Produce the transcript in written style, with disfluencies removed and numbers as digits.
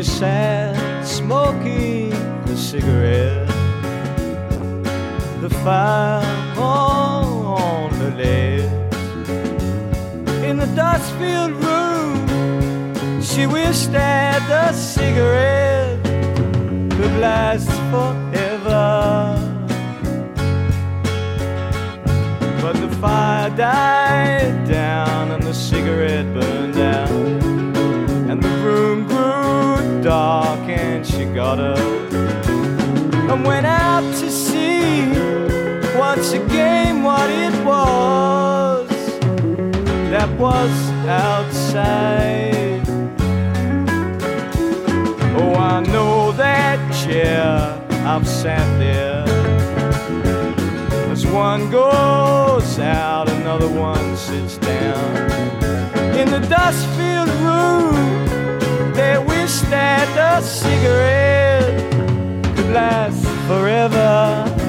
sat smoking a cigarette, the fire on her lips. In the dust-filled room, she wished that the cigarette could last forever. But the fire died down and the cigarette burned out, and the room grew dark and she got up and went out to see once again what it was that was outside. Oh, I know that chair, I've sat there. As one goes out, another one sits down. In the dust-filled room, they wish that the cigarette could last forever.